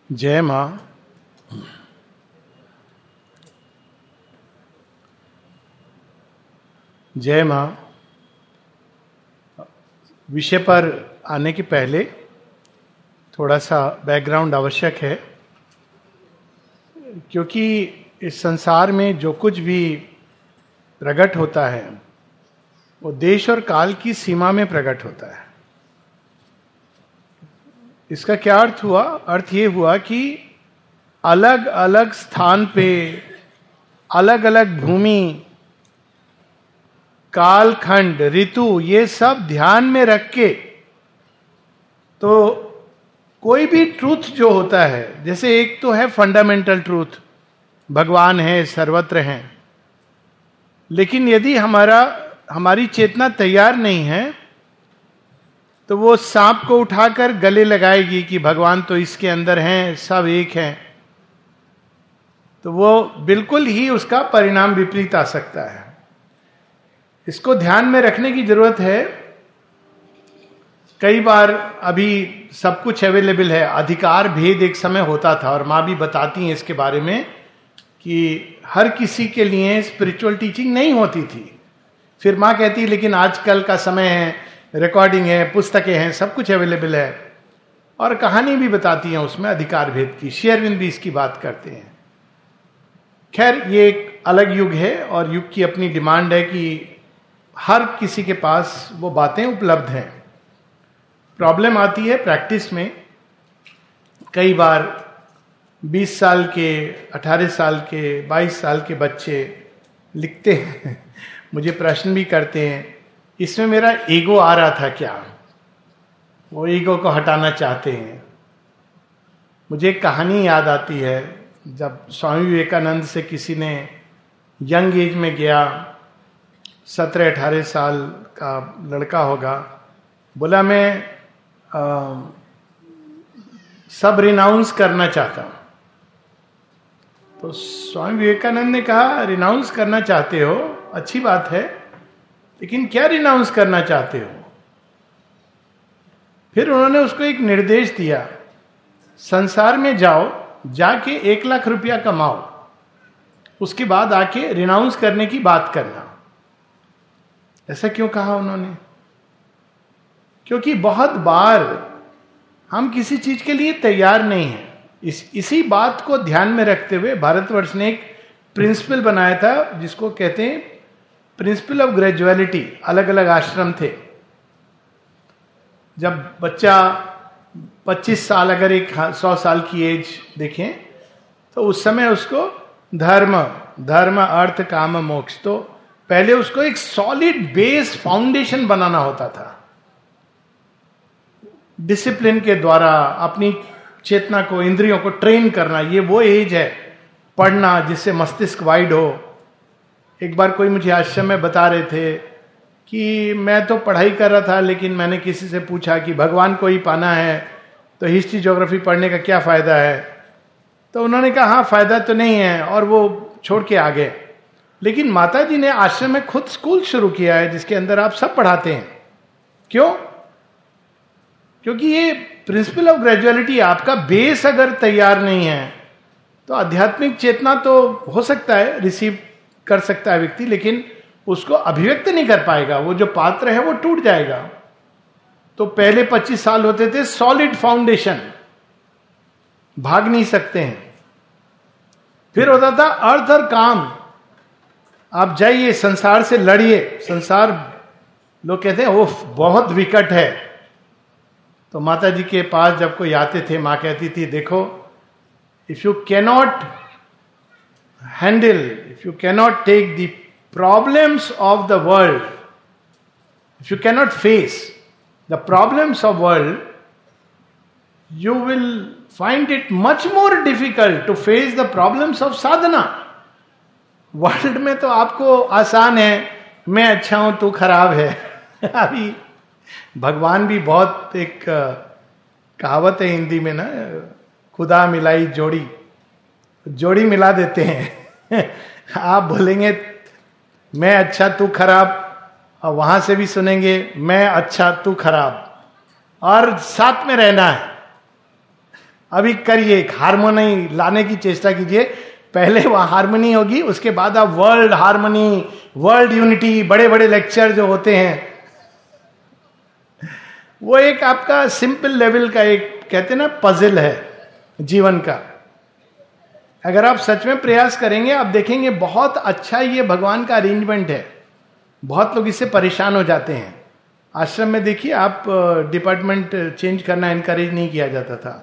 जय मां। जय मां। विषय पर आने के पहले थोड़ा सा बैकग्राउंड आवश्यक है, क्योंकि इस संसार में जो कुछ भी प्रकट होता है वो देश और काल की सीमा में प्रकट होता है। इसका क्या अर्थ हुआ? अर्थ ये हुआ कि अलग अलग स्थान पे, अलग अलग भूमि, काल खंड, ऋतु, ये सब ध्यान में रख के तो कोई भी ट्रूथ जो होता है, जैसे एक तो है फंडामेंटल ट्रूथ, भगवान है, सर्वत्र हैं, लेकिन यदि हमारी चेतना तैयार नहीं है तो वो सांप को उठाकर गले लगाएगी कि भगवान तो इसके अंदर हैं, सब एक हैं, तो वो बिल्कुल ही उसका परिणाम विपरीत आ सकता है। इसको ध्यान में रखने की जरूरत है। कई बार अभी सब कुछ अवेलेबल है, अधिकार भेद एक समय होता था, और माँ भी बताती हैं इसके बारे में कि हर किसी के लिए स्पिरिचुअल टीचिंग नहीं होती थी। फिर माँ कहती है लेकिन आजकल का समय है, रिकॉर्डिंग है, पुस्तकें हैं, सब कुछ अवेलेबल है, और कहानी भी बताती हैं उसमें अधिकार भेद की। श्री अरविंद भी इसकी बात करते हैं। खैर, ये एक अलग युग है और युग की अपनी डिमांड है कि हर किसी के पास वो बातें उपलब्ध हैं। प्रॉब्लम आती है प्रैक्टिस में। कई बार 20 साल के, 18 साल के, 22 साल के बच्चे लिखते हैं, मुझे प्रश्न भी करते हैं, इसमें मेरा ईगो आ रहा था क्या? वो ईगो को हटाना चाहते हैं। मुझे एक कहानी याद आती है, जब स्वामी विवेकानंद से किसी ने यंग एज में गया, 17-18 साल का लड़का होगा, बोला मैं सब रिनाउंस करना चाहता हूं। तो स्वामी विवेकानंद ने कहा रिनाउंस करना चाहते हो, अच्छी बात है, लेकिन क्या रिनाउंस करना चाहते हो? फिर उन्होंने उसको एक निर्देश दिया, संसार में जाओ, जाके 1 लाख रुपया कमाओ, उसके बाद आके रिनाउंस करने की बात करना। ऐसा क्यों कहा उन्होंने? क्योंकि बहुत बार हम किसी चीज के लिए तैयार नहीं हैं। इसी बात को ध्यान में रखते हुए भारतवर्ष ने एक प्रिंसिपल बनाया था, जिसको कहते हैं प्रिंसिपल ऑफ ग्रेजुअलिटी। अलग अलग आश्रम थे। जब बच्चा 25 साल, अगर एक 100 साल की एज देखें, तो उस समय उसको धर्म अर्थ काम मोक्ष, तो पहले उसको एक सॉलिड बेस फाउंडेशन बनाना होता था। डिसिप्लिन के द्वारा अपनी चेतना को, इंद्रियों को ट्रेन करना, ये वो एज है पढ़ना जिससे मस्तिष्क वाइड हो। एक बार कोई मुझे आश्रम में बता रहे थे कि मैं तो पढ़ाई कर रहा था, लेकिन मैंने किसी से पूछा कि भगवान को ही पाना है तो हिस्ट्री ज्योग्राफी पढ़ने का क्या फायदा है? तो उन्होंने कहा हाँ, फायदा तो नहीं है, और वो छोड़ के आ गए। लेकिन माता जी ने आश्रम में खुद स्कूल शुरू किया है जिसके अंदर आप सब पढ़ाते हैं। क्यों? क्योंकि ये प्रिंसिपल ऑफ ग्रेजुअलिटी, आपका बेस अगर तैयार नहीं है तो आध्यात्मिक चेतना तो हो सकता है रिसीव कर सकता है व्यक्ति, लेकिन उसको अभिव्यक्त नहीं कर पाएगा। वो जो पात्र है वो टूट जाएगा। तो पहले 25 साल होते थे सॉलिड फाउंडेशन, भाग नहीं सकते हैं। फिर होता था अर्थ और काम, आप जाइए संसार से लड़िए। संसार, लोग कहते हैं ओह बहुत विकट है। तो माता जी के पास जब कोई आते थे, मां कहती थी देखो, if you cannot handle, if you cannot take the problems of the world, if you cannot face the problems of world, you will find it much more difficult to face the problems of sadhana. World में तो आपको आसान है, मैं अच्छा हूं तू खराब है। अभी भगवान भी बहुत, एक कहावत है हिंदी में ना, खुदा मिलाई जोड़ी मिला देते हैं। आप बोलेंगे मैं अच्छा तू खराब, और वहां से भी सुनेंगे मैं अच्छा तू खराब, और साथ में रहना है। अभी करिए, एक हार्मोनी लाने की चेष्टा कीजिए। पहले वहां हार्मनी होगी, उसके बाद आप वर्ल्ड हार्मनी, वर्ल्ड यूनिटी, बड़े बड़े लेक्चर जो होते हैं, वो एक आपका सिंपल लेवल का एक कहते हैं ना पजल है जीवन का। अगर आप सच में प्रयास करेंगे, आप देखेंगे बहुत अच्छा ये भगवान का अरेंजमेंट है। बहुत लोग इससे परेशान हो जाते हैं। आश्रम में देखिए आप, डिपार्टमेंट चेंज करना एनकरेज नहीं किया जाता था।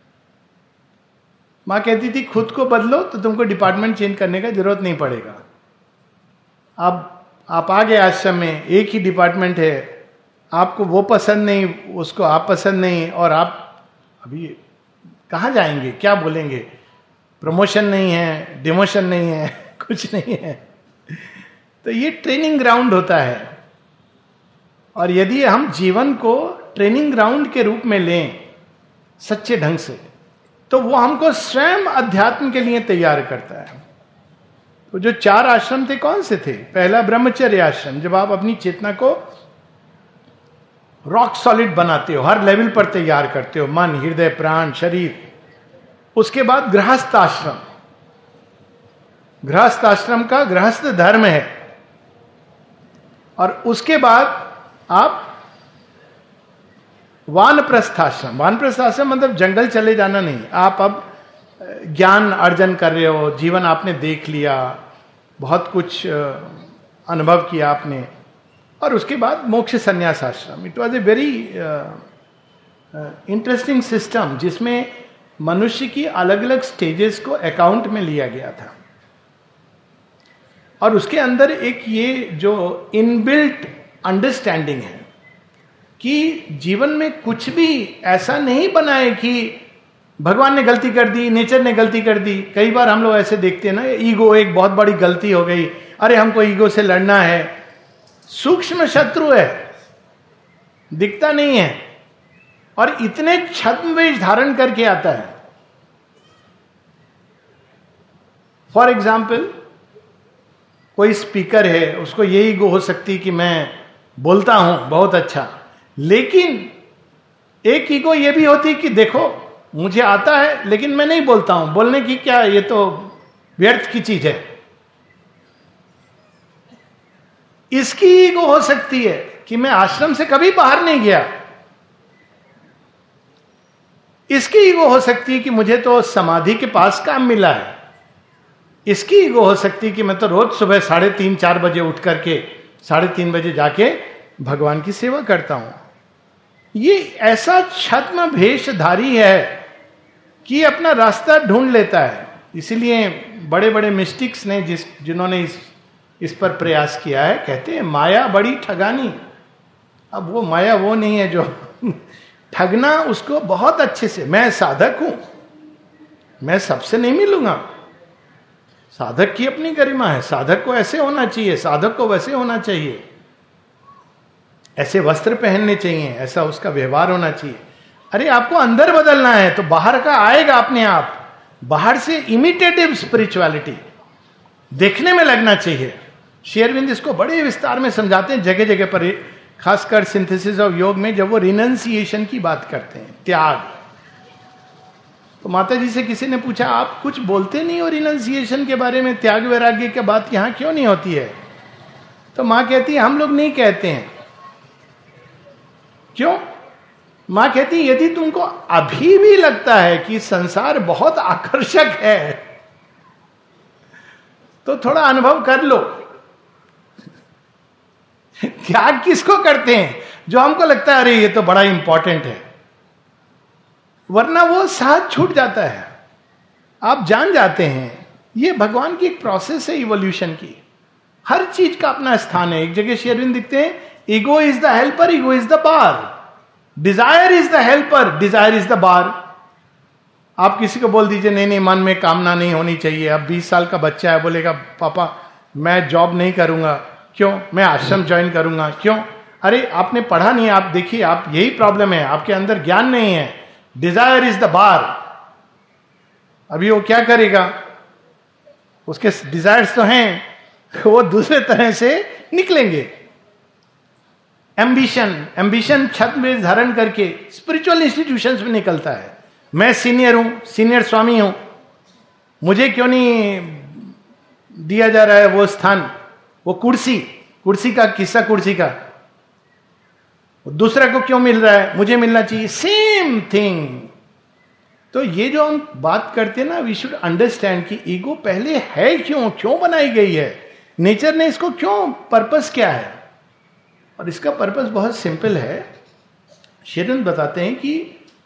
माँ कहती थी खुद को बदलो तो तुमको डिपार्टमेंट चेंज करने का जरूरत नहीं पड़ेगा। अब आप आ गए आश्रम में, एक ही डिपार्टमेंट है, आपको वो पसंद नहीं, उसको आप पसंद नहीं, और आप अभी कहाँ जाएंगे, क्या बोलेंगे? प्रमोशन नहीं है, डिमोशन नहीं है, कुछ नहीं है। तो ये ट्रेनिंग ग्राउंड होता है। और यदि हम जीवन को ट्रेनिंग ग्राउंड के रूप में लें सच्चे ढंग से, तो वो हमको स्वयं अध्यात्म के लिए तैयार करता है। तो जो 4 आश्रम थे कौन से थे? पहला ब्रह्मचर्य आश्रम, जब आप अपनी चेतना को रॉक सॉलिड बनाते हो, हर लेवल पर तैयार करते हो, मन, हृदय, प्राण, शरीर। उसके बाद गृहस्थ आश्रम, गृहस्थ आश्रम का गृहस्थ धर्म है। और उसके बाद आप वानप्रस्थ आश्रम, वानप्रस्थ आश्रम मतलब जंगल चले जाना नहीं, आप अब ज्ञान अर्जन कर रहे हो, जीवन आपने देख लिया, बहुत कुछ अनुभव किया आपने। और उसके बाद मोक्ष संन्यास आश्रम। It was a very interesting system, जिसमें मनुष्य की अलग अलग स्टेजेस को अकाउंट में लिया गया था। और उसके अंदर एक ये जो इनबिल्ट अंडरस्टैंडिंग है कि जीवन में कुछ भी ऐसा नहीं बनाए कि भगवान ने गलती कर दी, नेचर ने गलती कर दी। कई बार हम लोग ऐसे देखते हैं ना, ईगो एक बहुत बड़ी गलती हो गई, अरे हमको ईगो से लड़ना है। सूक्ष्म शत्रु है, दिखता नहीं है, और इतने छद्मवेश धारण करके आता है। फॉर एग्जाम्पल, कोई स्पीकर है, उसको ये ईगो हो सकती कि मैं बोलता हूं बहुत अच्छा, लेकिन एक ईगो ये भी होती कि देखो मुझे आता है लेकिन मैं नहीं बोलता हूं, बोलने की क्या, ये तो व्यर्थ की चीज है। इसकी ईगो हो सकती है कि मैं आश्रम से कभी बाहर नहीं गया। इसकी ईगो हो सकती है कि मुझे तो समाधि के पास काम मिला है। इसकी ईगो हो सकती है कि मैं तो रोज सुबह 3:30-4 बजे उठ करके 3:30 बजे जाके भगवान की सेवा करता हूं। ये ऐसा छद्म भेषधारी है कि अपना रास्ता ढूंढ लेता है। इसीलिए बड़े बड़े मिस्टिक्स ने जिन्होंने इस पर प्रयास किया है, कहते हैं माया बड़ी ठगानी। अब वो माया वो नहीं है जो ठगना, उसको बहुत अच्छे से, मैं साधक हूं, मैं सबसे नहीं मिलूंगा। साधक की अपनी गरिमा है, साधक को ऐसे होना चाहिए, साधक को वैसे होना चाहिए, ऐसे वस्त्र पहनने चाहिए, ऐसा उसका व्यवहार होना चाहिए। अरे आपको अंदर बदलना है तो बाहर का आएगा अपने आप। बाहर से इमिटेटिव स्पिरिचुअलिटी देखने में लगना चाहिए। श्री अरविंद इसको बड़े विस्तार में समझाते हैं जगह जगह पर, खासकर सिंथेसिस ऑफ योग में, जब वो रिनंसिएशन की बात करते हैं, त्याग। तो माता जी से किसी ने पूछा, आप कुछ बोलते नहीं हो रिनंसिएशन के बारे में, त्याग वैराग्य की बात यहां क्यों नहीं होती है? तो मां कहती है हम लोग नहीं कहते हैं। क्यों? मां कहती यदि तुमको अभी भी लगता है कि संसार बहुत आकर्षक है तो थोड़ा अनुभव कर लो। त्याग किसको करते हैं? जो हमको लगता है अरे ये तो बड़ा इंपॉर्टेंट है, वरना वो साथ छूट जाता है। आप जान जाते हैं ये भगवान की एक प्रोसेस है इवोल्यूशन की। हर चीज का अपना स्थान है। एक जगह श्री अरविंद दिखते हैं, ego is the helper, ego is the bar, desire is the helper, desire is the bar. आप किसी को बोल दीजिए नहीं नहीं मन में कामना नहीं होनी चाहिए। अब 20 साल का बच्चा है, बोलेगा पापा मैं जॉब नहीं करूंगा। क्यों? मैं आश्रम ज्वाइन करूंगा। क्यों? अरे आपने पढ़ा नहीं, आप देखिए, आप यही प्रॉब्लम है, आपके अंदर ज्ञान नहीं है। Desire is the bar. अभी वो क्या करेगा? उसके डिजायर्स तो हैं, वो दूसरे तरह से निकलेंगे। एम्बिशन छत में धारण करके स्पिरिचुअल इंस्टीट्यूशंस में निकलता है। मैं सीनियर हूं, सीनियर स्वामी हूं, मुझे क्यों नहीं दिया जा रहा है वो स्थान, वो कुर्सी का किस्सा, कुर्सी का दूसरा को क्यों मिल रहा है, मुझे मिलना चाहिए, सेम थिंग। तो ये जो हम बात करते हैं ना, वी शुड अंडरस्टैंड कि ईगो पहले है क्यों बनाई गई है, नेचर ने इसको क्यों, पर्पस क्या है। और इसका पर्पस बहुत सिंपल है। शेरन बताते हैं कि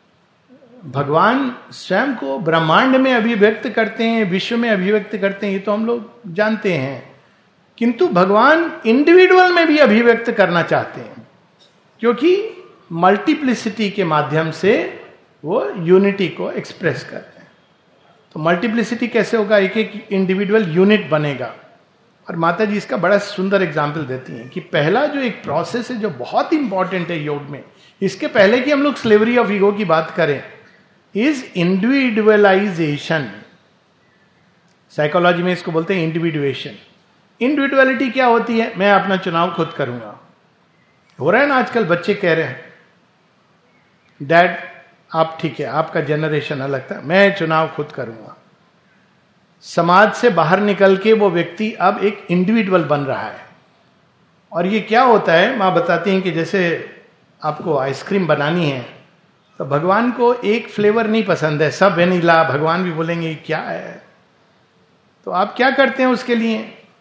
भगवान स्वयं को ब्रह्मांड में अभिव्यक्त करते हैं, विश्व में अभिव्यक्त करते हैं, ये तो हम लोग जानते हैं, किंतु भगवान इंडिविजुअल में भी अभिव्यक्त करना चाहते हैं, क्योंकि मल्टीप्लिसिटी के माध्यम से वो यूनिटी को एक्सप्रेस करते हैं। तो मल्टीप्लिसिटी कैसे होगा, एक एक इंडिविजुअल यूनिट बनेगा। और माता जी इसका बड़ा सुंदर एग्जाम्पल देती हैं कि पहला जो एक प्रोसेस है जो बहुत इंपॉर्टेंट है योग में, इसके पहले कि हम लोग स्लेवरी ऑफ ईगो की बात करें, इज इंडिविजुअलाइजेशन। साइकोलॉजी में इसको बोलते हैं इंडिविजुएशन। इंडिविजुअलिटी क्या होती है, मैं अपना चुनाव खुद करूंगा। हो रहा है ना आजकल, बच्चे कह रहे हैं डैड आप ठीक है, आपका जनरेशन अलग था, मैं चुनाव खुद करूंगा। समाज से बाहर निकल के वो व्यक्ति अब एक इंडिविजुअल बन रहा है। और ये क्या होता है, माँ बताती हैं कि जैसे आपको आइसक्रीम बनानी है तो भगवान को एक फ्लेवर नहीं पसंद है, सब वेनिला, भगवान भी बोलेंगे क्या है। तो आप क्या करते हैं उसके लिए,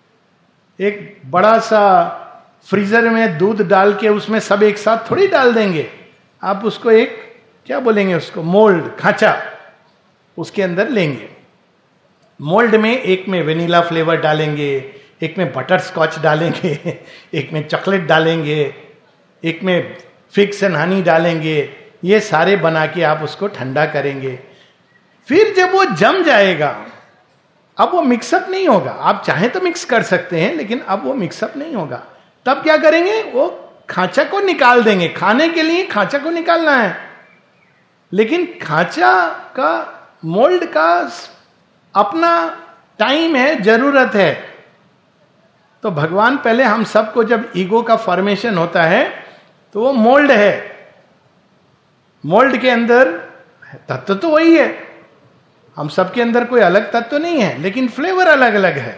एक बड़ा सा फ्रीजर में दूध डाल के उसमें सब एक साथ थोड़ी डाल देंगे, आप उसको एक क्या बोलेंगे उसको, मोल्ड, खांचा, उसके अंदर लेंगे। मोल्ड में एक में वेनिला फ्लेवर डालेंगे, एक में बटर स्कॉच डालेंगे, एक में चॉकलेट डालेंगे, एक में फिग्स एंड हनी डालेंगे, ये सारे बना के आप उसको ठंडा करेंगे। फिर जब वो जम जाएगा, अब वो मिक्सअप नहीं होगा, आप चाहें तो मिक्स कर सकते हैं लेकिन अब वो मिक्सअप नहीं होगा। तब क्या करेंगे, वो खांचा को निकाल देंगे, खाने के लिए खांचा को निकालना है, लेकिन खांचा का, मोल्ड का अपना टाइम है, जरूरत है। तो भगवान पहले हम सबको, जब ईगो का फॉर्मेशन होता है तो वो मोल्ड है, मोल्ड के अंदर तत्व तो वही है, हम सबके अंदर कोई अलग तत्व नहीं है, लेकिन फ्लेवर अलग अलग है।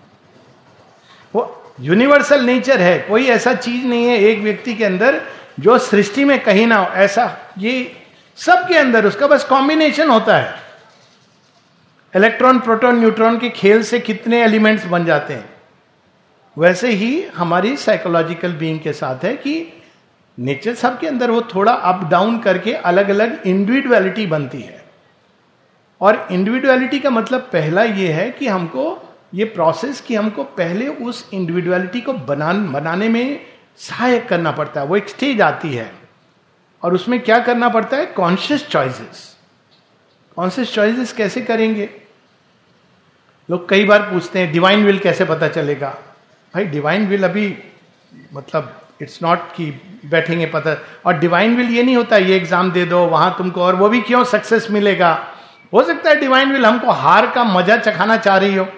वो यूनिवर्सल नेचर है, कोई ऐसा चीज नहीं है एक व्यक्ति के अंदर जो सृष्टि में कहीं ना हो, ऐसा ये सबके अंदर उसका बस कॉम्बिनेशन होता है। इलेक्ट्रॉन प्रोटॉन न्यूट्रॉन के खेल से कितने एलिमेंट्स बन जाते हैं, वैसे ही हमारी साइकोलॉजिकल बीइंग के साथ है कि नेचर सबके अंदर वो थोड़ा अप डाउन करके अलग अलग इंडिविजुअलिटी बनती है। और इंडिविजुअलिटी का मतलब पहला ये है कि हमको ये प्रोसेस कि हमको पहले उस इंडिविजुअलिटी को बनाने में सहायक करना पड़ता है। वो एक स्टेज आती है और उसमें क्या करना पड़ता है, कॉन्शियस चॉइसेस। कॉन्शियस चॉइसेस कैसे करेंगे, लोग कई बार पूछते हैं डिवाइन विल कैसे पता चलेगा। भाई डिवाइन विल अभी मतलब इट्स नॉट कि बैठेंगे पता, और डिवाइन विल ये नहीं होता ये एग्जाम दे दो वहां तुमको, और वो भी क्यों सक्सेस मिलेगा। हो सकता है डिवाइन विल हमको हार का मजा चखाना चाह रही हो।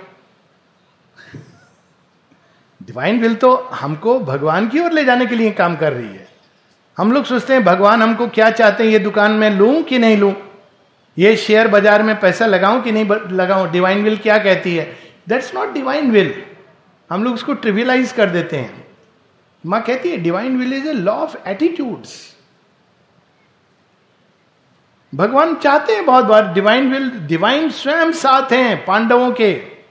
डिवाइन विल तो हमको भगवान की ओर ले जाने के लिए काम कर रही है। हम लोग सोचते हैं भगवान हमको क्या चाहते हैं, ये दुकान में लूं कि नहीं लूं, ये शेयर बाजार में पैसा लगाऊं कि नहीं लगाऊं, डिवाइन विल क्या कहती है। दैट्स नॉट डिवाइन विल, हम लोग उसको ट्रिवियलाइज कर देते हैं। मां कहती है divine will is a law of attitudes. भगवान चाहते हैं बहुत बार डिवाइन विल, डिवाइन स्वयं साथ हैं पांडवों के,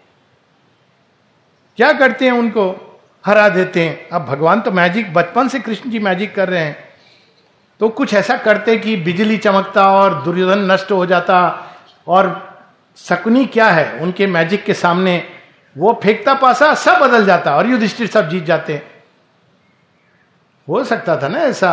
क्या करते हैं उनको हरा देते हैं। अब भगवान तो मैजिक, बचपन से कृष्ण जी मैजिक कर रहे हैं, तो कुछ ऐसा करते कि बिजली चमकता और दुर्योधन नष्ट हो जाता, और शकुनी क्या है उनके मैजिक के सामने, वो फेंकता पासा सब बदल जाता और युधिष्ठिर सब जीत जाते। हो सकता था ना ऐसा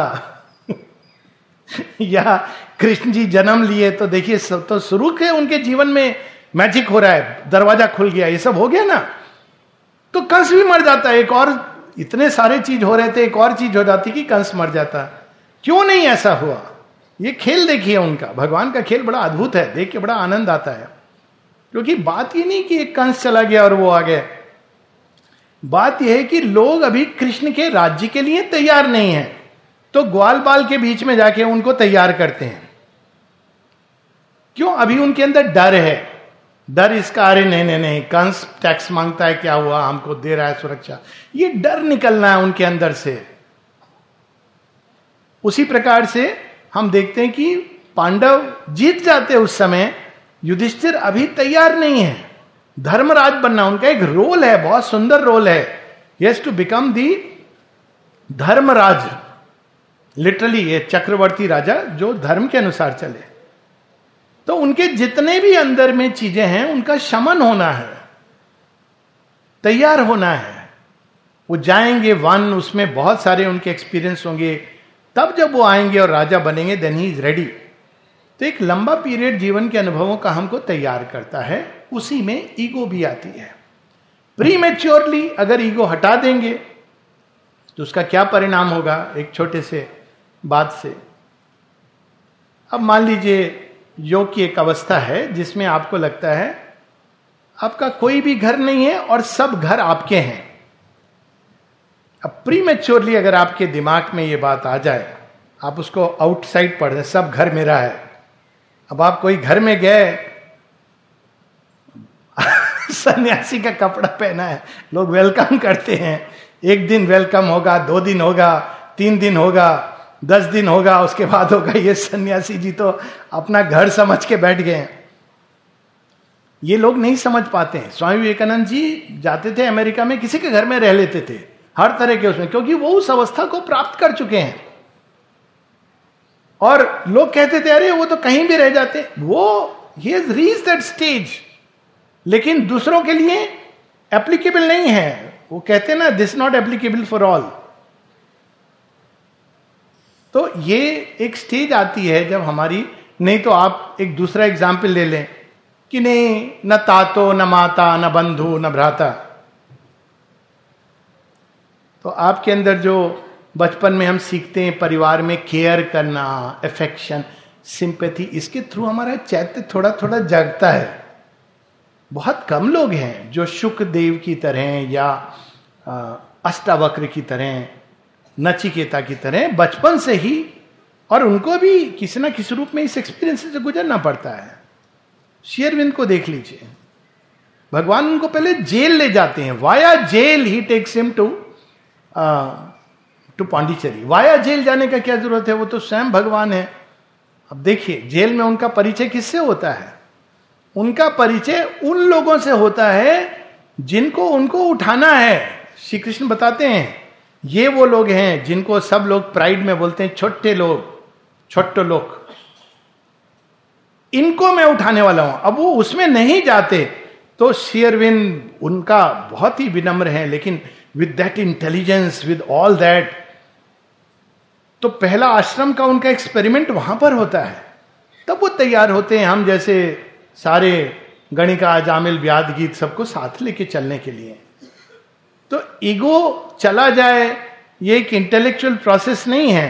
या कृष्ण जी जन्म लिए तो देखिए सब तो शुरू के उनके जीवन में मैजिक हो रहा है, दरवाजा खुल गया, ये सब हो गया ना। तो कंस भी मर जाता है, एक और इतने सारे चीज हो रहे थे, एक और चीज हो जाती कि कंस मर जाता। क्यों नहीं ऐसा हुआ, ये खेल देखिए उनका, भगवान का खेल बड़ा अद्भुत है, देख के बड़ा आनंद आता है। क्योंकि बात ये नहीं कि एक कंस चला गया और वो आ गया, बात यह है कि लोग अभी कृष्ण के राज्य के लिए तैयार नहीं है, तो ग्वाल बाल के बीच में जाके उनको तैयार करते हैं। क्यों? अभी उनके अंदर डर है। डर इसका, अरे नहीं नहीं नहीं, कंस टैक्स मांगता है, क्या हुआ, हमको दे रहा है सुरक्षा। ये डर निकलना है उनके अंदर से। उसी प्रकार से हम देखते हैं कि पांडव जीत जाते उस समय, युधिष्ठिर अभी तैयार नहीं है धर्मराज बनना। उनका एक रोल है, बहुत सुंदर रोल है, yes to become the Dharmaraj, literally ये चक्रवर्ती राजा जो धर्म के अनुसार चले। तो उनके जितने भी अंदर में चीजें हैं उनका शमन होना है, तैयार होना है। वो जाएंगे वन, उसमें बहुत सारे उनके एक्सपीरियंस होंगे, तब जब वो आएंगे और राजा बनेंगे देन ही इज रेडी। तो एक लंबा पीरियड जीवन के अनुभवों का हमको तैयार करता है। उसी में ईगो भी आती है। प्रीमेच्योरली अगर ईगो हटा देंगे तो उसका क्या परिणाम होगा? एक छोटे से बात से, अब मान लीजिए योग की एक अवस्था है जिसमें आपको लगता है आपका कोई भी घर नहीं है और सब घर आपके हैं। अब प्रीमेच्योरली अगर आपके दिमाग में ये बात आ जाए, आप उसको आउटसाइड पढ़ रहे, सब घर मेरा है। अब आप कोई घर में गए, सन्यासी का कपड़ा पहना है, लोग वेलकम करते हैं। एक दिन वेलकम होगा, 2 दिन होगा, 3 दिन होगा, 10 दिन होगा, उसके बाद होगा ये सन्यासी जी तो अपना घर समझ के बैठ गए हैं। ये लोग नहीं समझ पाते हैं। स्वामी विवेकानंद जी जाते थे अमेरिका में, किसी के घर में रह लेते थे, हर तरह के उसमें, क्योंकि वो उस अवस्था को प्राप्त कर चुके हैं। और लोग कहते थे अरे वो तो कहीं भी रह जाते, वो he has reached that stage, लेकिन दूसरों के लिए एप्लीकेबल नहीं है। वो कहते हैं ना, this not applicable for all. तो ये एक स्टेज आती है जब हमारी, नहीं तो आप एक दूसरा एग्जाम्पल ले लें कि नहीं, न तातो न माता न बंधु न भ्राता। तो आपके अंदर जो बचपन में हम सीखते हैं परिवार में केयर करना, अफेक्शन, सिंपैथी, इसके थ्रू हमारा चैत्य थोड़ा थोड़ा जागता है। बहुत कम लोग हैं जो शुकदेव की तरह या अष्टावक्र की तरह, नचिकेता की तरह बचपन से ही, और उनको भी किसी ना किसी रूप में इस एक्सपीरियंस से गुजरना पड़ता है। श्री अरविंद को देख लीजिए, भगवान उनको पहले जेल ले जाते हैं, वाया जेल ही takes him to Pondicherry. Via jail जाने का क्या जरूरत है, वो तो स्वयं भगवान है। अब देखिए जेल में उनका परिचय किससे होता है? उनका परिचय उन लोगों से होता है जिनको उनको उठाना है। श्री कृष्ण बताते हैं ये वो लोग हैं जिनको सब लोग प्राइड में बोलते हैं छोटे लोग, छोटे लोग, इनको मैं उठाने वाला हूं। अब वो उसमें नहीं जाते तो श्री अरविंद उनका बहुत ही विनम्र है, लेकिन with that intelligence, with all that. तो पहला आश्रम का उनका एक्सपेरिमेंट वहां पर होता है, तब वो तैयार होते हैं हम जैसे सारे गणिका, जामिल, व्याद, गीत सबको साथ लेके चलने के लिए। तो ईगो चला जाए, ये एक इंटेलेक्चुअल प्रोसेस नहीं है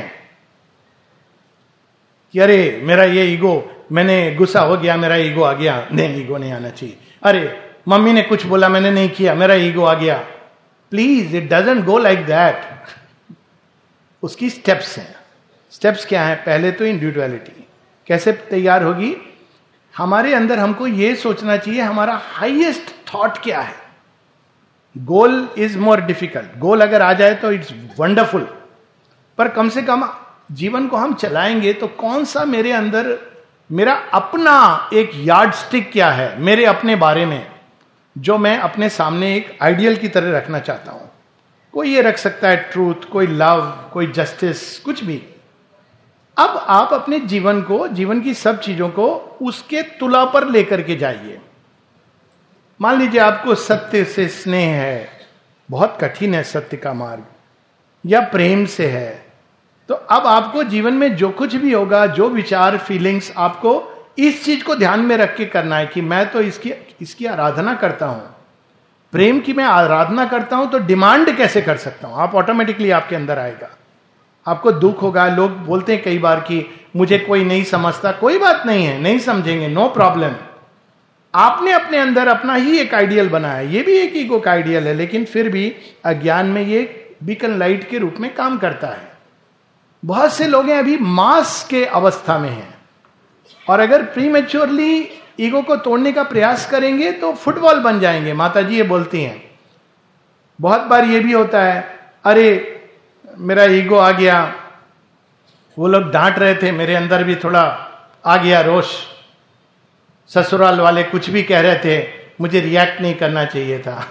कि अरे मेरा ये ईगो, मैंने गुस्सा हो गया, मेरा ईगो आ गया। नहीं, ईगो नहीं आना चाहिए। अरे मम्मी ने कुछ बोला, मैंने नहीं किया, मेरा ईगो आ गया। Please, it doesn't go like that. उसकी स्टेप्स हैं। स्टेप्स क्या है? पहले तो इंडिविजुअलिटी कैसे तैयार होगी हमारे अंदर, हमको ये सोचना चाहिए हमारा हाईएस्ट थॉट क्या है। Goal is more difficult. गोल अगर आ जाए तो इट्स वंडरफुल, पर कम से कम जीवन को हम चलाएंगे तो कौन सा मेरे अंदर, मेरा अपना एक यार्ड स्टिक क्या है मेरे अपने बारे में, जो मैं अपने सामने एक आइडियल की तरह रखना चाहता हूं। कोई ये रख सकता है ट्रूथ, कोई लव, कोई जस्टिस, कुछ भी। अब आप अपने जीवन को, जीवन की सब चीजों को उसके तुला पर लेकर के जाइए। मान लीजिए आपको सत्य से स्नेह है, बहुत कठिन है सत्य का मार्ग, या प्रेम से है, तो अब आपको जीवन में जो कुछ भी होगा, जो विचार, फीलिंग्स, आपको इस चीज को ध्यान में रख के करना है कि मैं तो इसकी आराधना करता हूं। प्रेम की मैं आराधना करता हूं तो डिमांड कैसे कर सकता हूं? आप ऑटोमेटिकली आपके अंदर आएगा। आपको दुख होगा, लोग बोलते हैं कई बार कि मुझे कोई नहीं समझता। कोई बात नहीं है, नहीं समझेंगे, नो प्रॉब्लम। आपने अपने अंदर अपना ही एक आइडियल बनाया, ये भी एक ईगो का आइडियल है, लेकिन फिर भी अज्ञान में ये बीकन लाइट के रूप में काम करता है। बहुत से लोग हैं अभी मास के अवस्था में हैं, और अगर प्रीमेच्योरली ईगो को तोड़ने का प्रयास करेंगे तो फुटबॉल बन जाएंगे। माता जी ये बोलती हैं। बहुत बार ये भी होता है, अरे मेरा ईगो आ गया, वो लोग डांट रहे थे, मेरे अंदर भी थोड़ा आ गया रोष, ससुराल वाले कुछ भी कह रहे थे, मुझे रिएक्ट नहीं करना चाहिए था।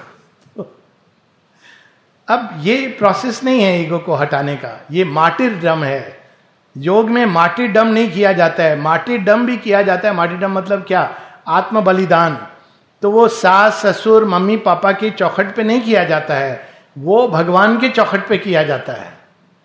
अब ये प्रोसेस नहीं है ईगो को हटाने का, ये मार्टिरडम है। योग में मार्टिरडम नहीं किया जाता है, मार्टिरडम भी किया जाता है। मार्टिरडम मतलब क्या? आत्म बलिदान। तो वो सास ससुर मम्मी पापा की चौखट पे नहीं किया जाता है, वो भगवान के चौखट पे किया जाता है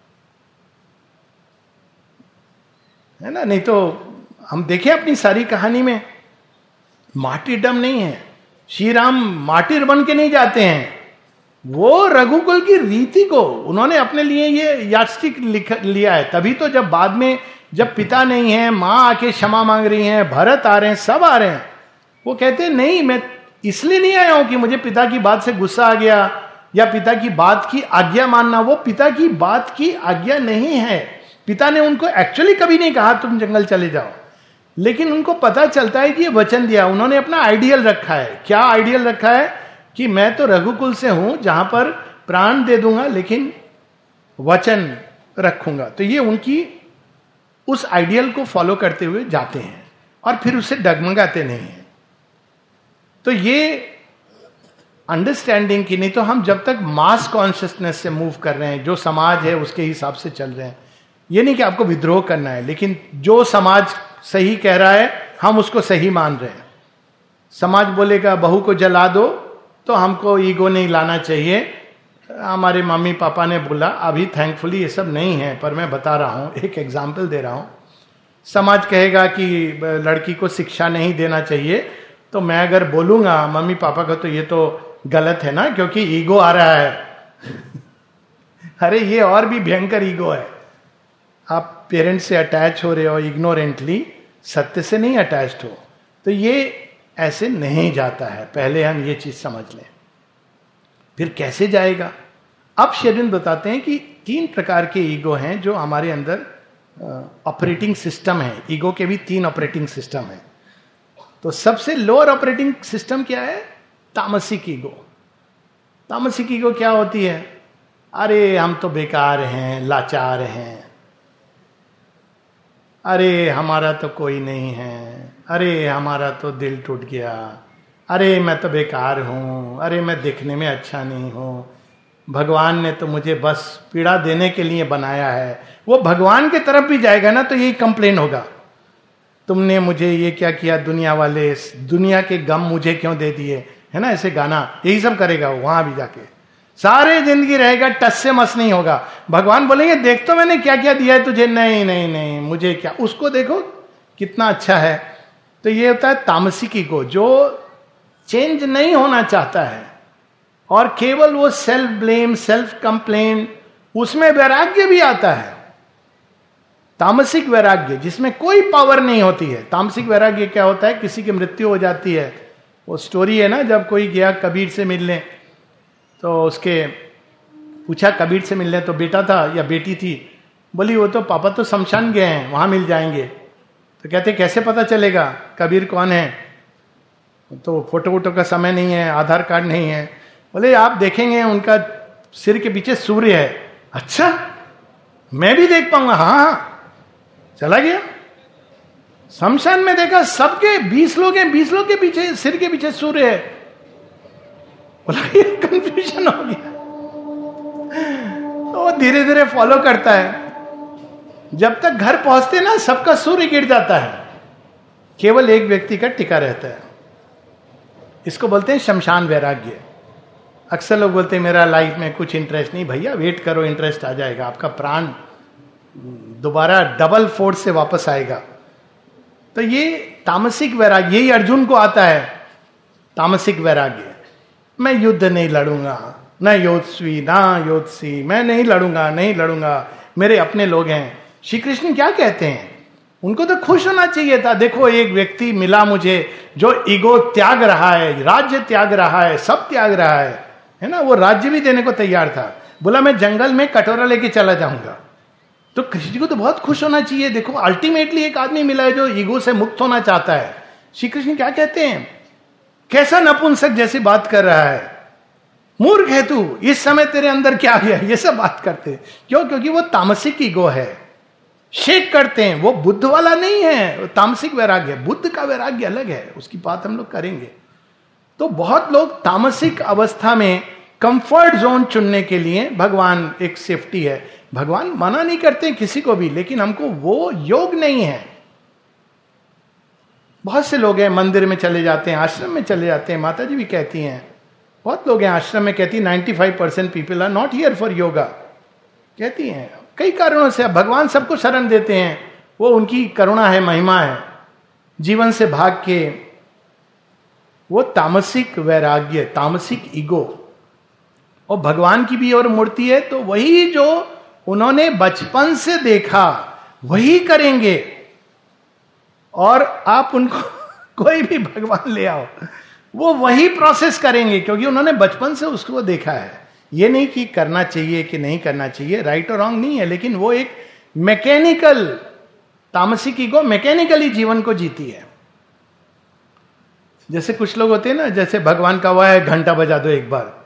ना। नहीं तो हम देखें अपनी सारी कहानी में मार्टिरडम नहीं है। श्री राम मार्टिर बन के नहीं जाते हैं, वो रघुकुल की रीति को उन्होंने अपने लिए ये यार्डस्टिक लिया है। तभी तो जब बाद में जब पिता नहीं है, मां आके क्षमा मांग रही हैं, भरत आ रहे हैं, सब आ रहे हैं, वो कहते हैं नहीं मैं इसलिए नहीं आया हूं कि मुझे पिता की बात से गुस्सा आ गया या पिता की बात की आज्ञा मानना। वो पिता की बात की आज्ञा नहीं है। पिता ने उनको एक्चुअली कभी नहीं कहा तुम जंगल चले जाओ, लेकिन उनको पता चलता है कि ये वचन दिया। उन्होंने अपना आइडियल रखा है। क्या आइडियल रखा है? कि मैं तो रघुकुल से हूं जहां पर प्राण दे दूंगा लेकिन वचन रखूंगा। तो ये उनकी उस आइडियल को फॉलो करते हुए जाते हैं और फिर उसे डगमगाते नहीं हैं। तो ये अंडरस्टैंडिंग की, नहीं तो हम जब तक मास कॉन्शियसनेस से मूव कर रहे हैं, जो समाज है उसके हिसाब से चल रहे हैं, ये नहीं कि आपको विद्रोह करना है, लेकिन जो समाज सही कह रहा है हम उसको सही मान रहे हैं। समाज बोलेगा बहू को जला दो तो हमको ईगो नहीं लाना चाहिए। हमारे मम्मी पापा ने बोला, अभी थैंकफुली ये सब नहीं है, पर मैं बता रहा हूं, एक एग्जाम्पल दे रहा हूं। समाज कहेगा कि लड़की को शिक्षा नहीं देना चाहिए, तो मैं अगर बोलूंगा मम्मी पापा को तो ये तो गलत है ना, क्योंकि ईगो आ रहा है। अरे ये और भी भयंकर ईगो है। आप पेरेंट्स से अटैच हो रहे हो इग्नोरेंटली, सत्य से नहीं अटैच्ड हो, तो ये ऐसे नहीं जाता है। पहले हम ये चीज समझ लें, फिर कैसे जाएगा। अब शेरविंद बताते हैं कि 3 प्रकार के ईगो हैं जो हमारे अंदर ऑपरेटिंग सिस्टम है। ईगो के भी 3 ऑपरेटिंग सिस्टम है। तो सबसे लोअर ऑपरेटिंग सिस्टम क्या है? तामसिक ईगो। तामसिक ईगो क्या होती है? अरे हम तो बेकार हैं, लाचार हैं, अरे हमारा तो कोई नहीं है, अरे हमारा तो दिल टूट गया, अरे मैं तो बेकार हूं, अरे मैं दिखने में अच्छा नहीं हूं, भगवान ने तो मुझे बस पीड़ा देने के लिए बनाया है। वो भगवान की तरफ भी जाएगा ना तो यही कंप्लेन होगा, तुमने मुझे ये क्या किया, दुनिया वाले, दुनिया के गम मुझे क्यों दे दिए, है ना, ऐसे गाना, यही सब करेगा वहां भी जाके। सारे जिंदगी रहेगा, टस से मस नहीं होगा। भगवान बोलेंगे देख तो मैंने क्या क्या दिया है तुझे, नहीं नहीं नहीं मुझे क्या, उसको देखो कितना अच्छा है। तो ये होता है तामसिक ईगो, जो चेंज नहीं होना चाहता है और केवल वो सेल्फ ब्लेम, सेल्फ कंप्लेन, उसमें वैराग्य भी आता है। तामसिक वैराग्य जिसमें कोई पावर नहीं होती है। तामसिक वैराग्य क्या होता है? किसी की मृत्यु हो जाती है, वो स्टोरी है ना, जब कोई गया कबीर से मिलने तो उसके पूछा कबीर से मिलने, तो बेटा था या बेटी थी, बोली वो तो पापा तो शमशान गए हैं, वहां मिल जाएंगे। तो कहते कैसे पता चलेगा कबीर कौन है? तो फोटो वोटो का समय नहीं है, आधार कार्ड नहीं है। बोले आप देखेंगे उनका सिर के पीछे सूर्य है। अच्छा मैं भी देख पाऊंगा? हाँ। चला गया शमशान में, देखा सबके 20 लोग हैं, 20 लोग के पीछे सिर के पीछे सूर्य है। बोला ये कंफ्यूजन हो गया। तो वो धीरे धीरे फॉलो करता है, जब तक घर पहुंचते ना सबका सूर्य गिर जाता है, केवल एक व्यक्ति का टिका रहता है। इसको बोलते हैं शमशान वैराग्य। अक्सर लोग बोलते हैं मेरा लाइफ में कुछ इंटरेस्ट नहीं। भैया वेट करो, इंटरेस्ट आ जाएगा, आपका प्राण दोबारा डबल फोर्स से वापस आएगा। तो ये तामसिक वैराग्य, यही अर्जुन को आता है तामसिक वैराग्य। मैं युद्ध नहीं लड़ूंगा, न योत्स्वी ना योत्सी, मैं नहीं लड़ूंगा, नहीं लड़ूंगा, मेरे अपने लोग हैं। श्री कृष्ण क्या कहते हैं? उनको तो खुश होना चाहिए था, देखो एक व्यक्ति मिला मुझे जो ईगो त्याग रहा है, राज्य त्याग रहा है, सब त्याग रहा है ना। वो राज्य भी देने को तैयार था, बोला मैं जंगल में कटोरा लेके चला जाऊंगा। तो कृष्ण जी को तो बहुत खुश होना चाहिए, देखो अल्टीमेटली एक आदमी मिला है जो ईगो से मुक्त होना चाहता है। श्री कृष्ण क्या कहते हैं, कैसा नपुंसक जैसी बात कर रहा है, मूर्ख है तू, इस समय तेरे अंदर क्या गया, ये सब बात करते हैं। क्यों? क्योंकि वो तामसिक ईगो है, शेक करते हैं। वो बुद्ध वाला नहीं है, वो तामसिक वैराग्य है। बुद्ध का वैराग्य अलग है, उसकी बात हम लोग करेंगे। तो बहुत लोग तामसिक अवस्था में कंफर्ट जोन चुनने के लिए, भगवान एक सेफ्टी है, भगवान मना नहीं करते किसी को भी, लेकिन हमको वो योग नहीं है। बहुत से लोग हैं मंदिर में चले जाते हैं, आश्रम में चले जाते हैं, माता जी भी कहती हैं, बहुत लोग हैं आश्रम में, कहती 95% people are not here for yoga, कहती हैं कई कारणों से। अब भगवान सबको शरण देते हैं, वो उनकी करुणा है, महिमा है। जीवन से भाग के वो तामसिक वैराग्य, तामसिक ईगो, और भगवान की भी और मूर्ति है, तो वही जो उन्होंने बचपन से देखा वही करेंगे। और आप उनको कोई भी भगवान ले आओ, वो वही प्रोसेस करेंगे, क्योंकि उन्होंने बचपन से उसको देखा है। ये नहीं कि करना चाहिए कि नहीं करना चाहिए, राइट और रॉन्ग नहीं है, लेकिन वो एक मैकेनिकल, तामसिक ईगो मैकेनिकली जीवन को जीती है। जैसे कुछ लोग होते हैं ना, जैसे भगवान का हुआ है घंटा बजा दो एक बार,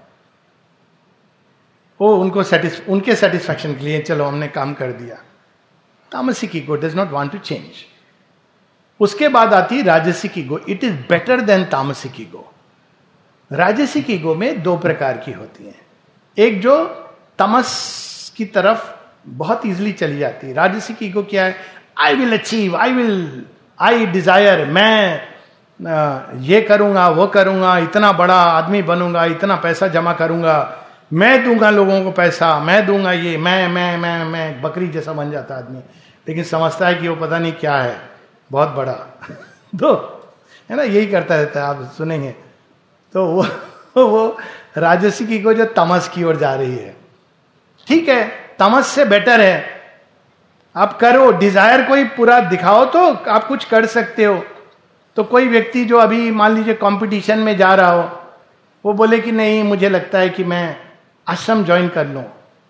वो उनके सेटिस्फैक्शन के लिए, चलो हमने काम कर दिया। तामसिक ego does not want to change. उसके बाद आती है राजसिक ego, it is better than तामसिक ईगो। राजसिक ईगो में दो प्रकार की होती है, एक जो तमस की तरफ बहुत इजीली चली जाती है। राजसिक ईगो क्या है, I will achieve, I desire, मैं ये करूंगा वो करूंगा, इतना बड़ा आदमी बनूंगा, इतना पैसा जमा करूंगा, मैं दूंगा लोगों को पैसा, मैं दूंगा ये, मैं बकरी जैसा बन जाता आदमी। लेकिन समझता है कि वो पता नहीं क्या है, बहुत बड़ा तो है ना, यही करता रहता है, आप सुनेंगे। तो वो राजसिक ईगो जो तमस की ओर जा रही है। ठीक है, तमस से बेटर है, आप करो, डिजायर कोई पूरा दिखाओ तो आप कुछ कर सकते हो। तो कोई व्यक्ति जो अभी मान लीजिए कंपटीशन में जा रहा हो, वो बोले कि नहीं मुझे लगता है कि मैं आश्रम ज्वाइन कर लूं।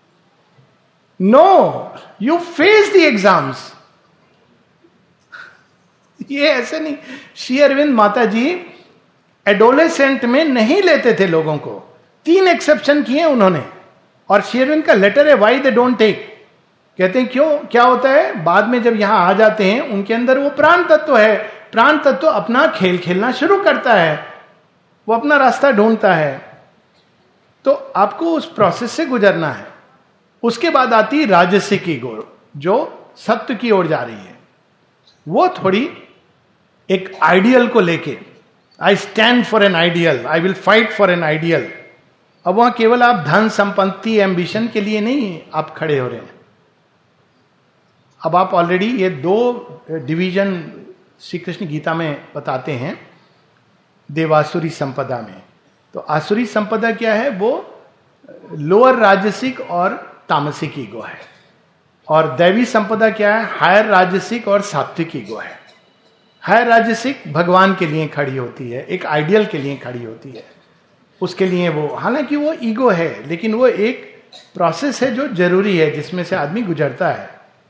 No, you face the exams. ये ऐसे नहीं, श्री अरविंद माता जी एडोलेसेंट में नहीं लेते थे लोगों को, 3 एक्सेप्शन किए उन्होंने। और श्री अरविंद का लेटर है व्हाई दे डोंट टेक। कहते हैं क्यों, क्या होता है, बाद में जब यहां आ जाते हैं उनके अंदर वो प्राण तत्व है, प्राण तत्व अपना खेल खेलना शुरू करता है, वो अपना रास्ता ढूंढता है। तो आपको उस प्रोसेस से गुजरना है। उसके बाद आती राजसिक ईगो जो सत्य की ओर जा रही है। वो थोड़ी एक आइडियल को लेके, I stand for an ideal, I will fight for an ideal. अब वहां केवल आप धन संपत्ति एम्बिशन के लिए नहीं आप खड़े हो रहे हैं। अब आप ऑलरेडी ये 2 डिवीजन श्री कृष्ण गीता में बताते हैं देवासुरी संपदा में। तो आसुरी संपदा क्या है, वो लोअर राजसिक और तामसिक ईगो है, और दैवी संपदा क्या है, हायर राजसिक और सात्विक ईगो है। हायर राजसिक भगवान के लिए खड़ी होती है, एक आइडियल के लिए खड़ी होती है, उसके लिए वो, हालांकि वो ईगो है लेकिन वो एक प्रोसेस है जो जरूरी है, जिसमें से आदमी गुजरता है।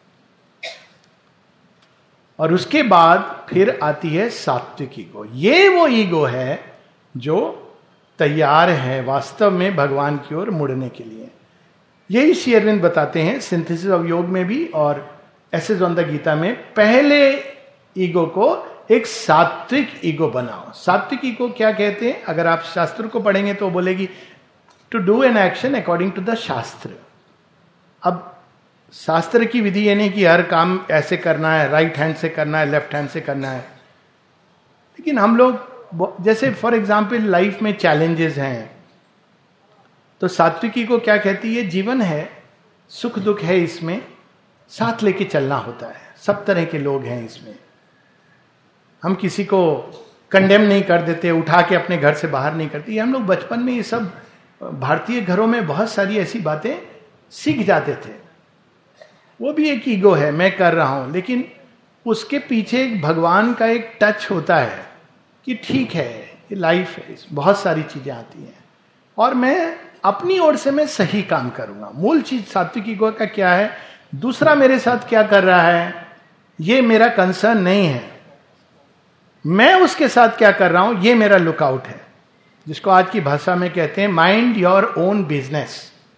और उसके बाद फिर आती है सात्विक ईगो। ये वो ईगो है जो तैयार है वास्तव में भगवान की ओर मुड़ने के लिए। यही श्री अरविंद बताते हैं सिंथेसिस ऑफ योग में भी और एसेज ऑन द गीता में। पहले ईगो को एक सात्विक ईगो बनाओ। सात्विक ईगो क्या कहते हैं, अगर आप शास्त्र को पढ़ेंगे तो बोलेगी to do an action according to the shastra. अब शास्त्र की विधि ये नहीं कि हर काम ऐसे करना है, राइट हैंड से करना है, लेफ्ट हैंड से करना है। लेकिन हम लोग जैसे फॉर एग्जाम्पल लाइफ में चैलेंजेस हैं, तो सात्विकी को क्या कहती है, जीवन है, सुख दुख है, इसमें साथ लेके चलना होता है। सब तरह के लोग हैं इसमें, हम किसी को कंडेम नहीं कर देते, उठा के अपने घर से बाहर नहीं करते। ये हम लोग बचपन में ये सब भारतीय घरों में बहुत सारी ऐसी बातें सीख जाते थे। वो भी एक ईगो है, मैं कर रहा हूं, लेकिन उसके पीछे एक भगवान का एक टच होता है कि ठीक है ये लाइफ है, बहुत सारी चीजें आती हैं और मैं अपनी ओर से मैं सही काम करूंगा। मूल चीज सात्विक ईगो का क्या है, दूसरा मेरे साथ क्या कर रहा है ये मेरा कंसर्न नहीं है, मैं उसके साथ क्या कर रहा हूं ये मेरा लुकआउट है, जिसको आज की भाषा में कहते हैं माइंड योर ओन बिजनेस।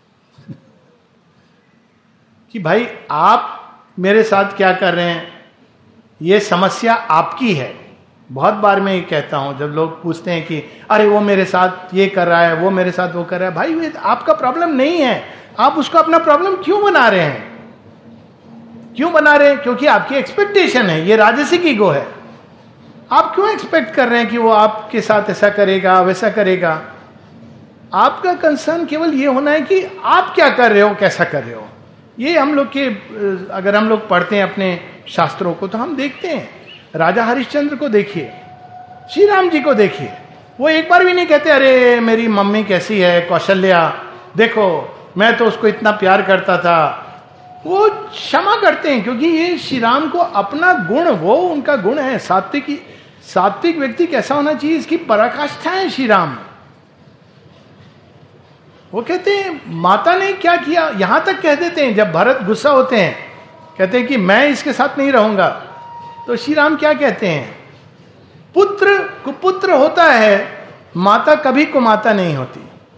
कि भाई आप मेरे साथ क्या कर रहे हैं ये समस्या आपकी है। बहुत बार मैं ये कहता हूं जब लोग पूछते हैं कि अरे वो मेरे साथ ये कर रहा है, वो मेरे साथ वो कर रहा है, भाई ये आपका प्रॉब्लम नहीं है, आप उसको अपना प्रॉब्लम क्यों बना रहे हैं? क्यों बना रहे हैं? क्योंकि आपकी एक्सपेक्टेशन है, ये राजसिक ईगो है। आप क्यों एक्सपेक्ट कर रहे हैं कि वो आपके साथ ऐसा करेगा वैसा करेगा? आपका कंसर्न केवल ये होना है कि आप क्या कर रहे हो, कैसा कर रहे हो। ये हम लोग के, अगर हम लोग पढ़ते हैं अपने शास्त्रों को तो हम देखते हैं, राजा हरिश्चंद्र को देखिए, श्री राम जी को देखिए, वो एक बार भी नहीं कहते अरे मेरी मम्मी कैसी है कौशल्या, देखो मैं तो उसको इतना प्यार करता था। वो क्षमा करते हैं क्योंकि ये श्री राम को अपना गुण, वो उनका गुण है। सात्विक व्यक्ति कैसा होना चाहिए इसकी पराकाष्ठा है श्री राम। वो कहते हैं माता ने क्या किया, यहां तक कह देते हैं जब भरत गुस्सा होते हैं, कहते हैं कि मैं इसके साथ नहीं रहूंगा, तो श्री राम क्या कहते हैं, पुत्र कुपुत्र होता है, माता कभी कुमाता नहीं होती।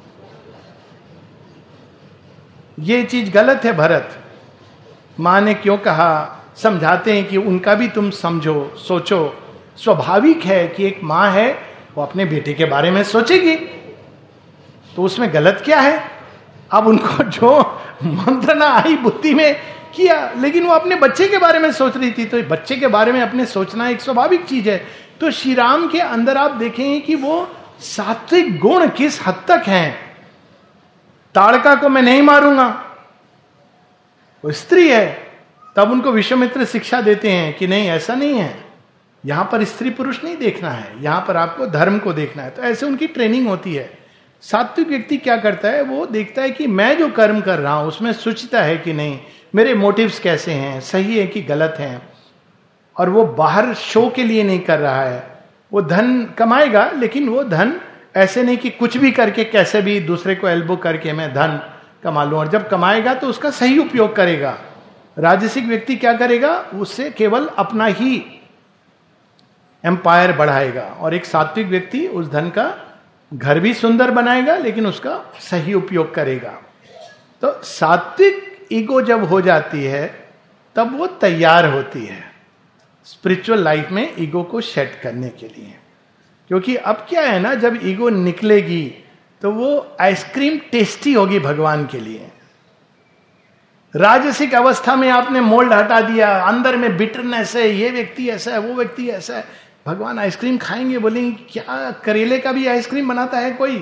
ये चीज गलत है भरत, मां ने क्यों कहा, समझाते हैं कि उनका भी तुम समझो सोचो। स्वाभाविक है कि एक मां है वो अपने बेटे के बारे में सोचेगी, तो उसमें गलत क्या है। अब उनको जो मंत्रणा आई बुद्धि में किया, लेकिन वो अपने बच्चे के बारे में सोच रही थी, तो बच्चे के बारे में अपने सोचना एक स्वाभाविक चीज है। तो श्री राम के अंदर आप देखेंगे कि वो सात्विक गुण किस हद तक हैं। ताड़का को मैं नहीं मारूंगा, वो स्त्री है, तब उनको विश्वामित्र शिक्षा देते हैं कि नहीं ऐसा नहीं है, यहां पर स्त्री पुरुष नहीं देखना है, यहां पर आपको धर्म को देखना है। तो ऐसे उनकी ट्रेनिंग होती है। सात्विक व्यक्ति क्या करता है, वो देखता है कि मैं जो कर्म कर रहा हूं उसमें सुचिता है कि नहीं, मेरे मोटिव्स कैसे हैं, सही है कि गलत हैं। और वो बाहर शो के लिए नहीं कर रहा है, वो धन कमाएगा, लेकिन वो धन ऐसे नहीं कि कुछ भी करके कैसे भी दूसरे को एल्बो करके मैं धन कमा लूं। और जब कमाएगा तो उसका सही उपयोग करेगा। राजसिक व्यक्ति क्या करेगा, उससे केवल अपना ही एम्पायर बढ़ाएगा। और एक सात्विक व्यक्ति उस धन का घर भी सुंदर बनाएगा, लेकिन उसका सही उपयोग करेगा। तो सात्विक ईगो जब हो जाती है तब वो तैयार होती है स्पिरिचुअल लाइफ में ईगो को शेड करने के लिए। क्योंकि अब क्या है ना, जब ईगो निकलेगी तो वो आइसक्रीम टेस्टी होगी भगवान के लिए। राजसिक अवस्था में आपने मोल्ड हटा दिया, अंदर में बिटरनेस है, ये व्यक्ति ऐसा है, वो व्यक्ति ऐसा है, भगवान आइसक्रीम खाएंगे, बोलेंगे क्या करेले का भी आइसक्रीम बनाता है कोई।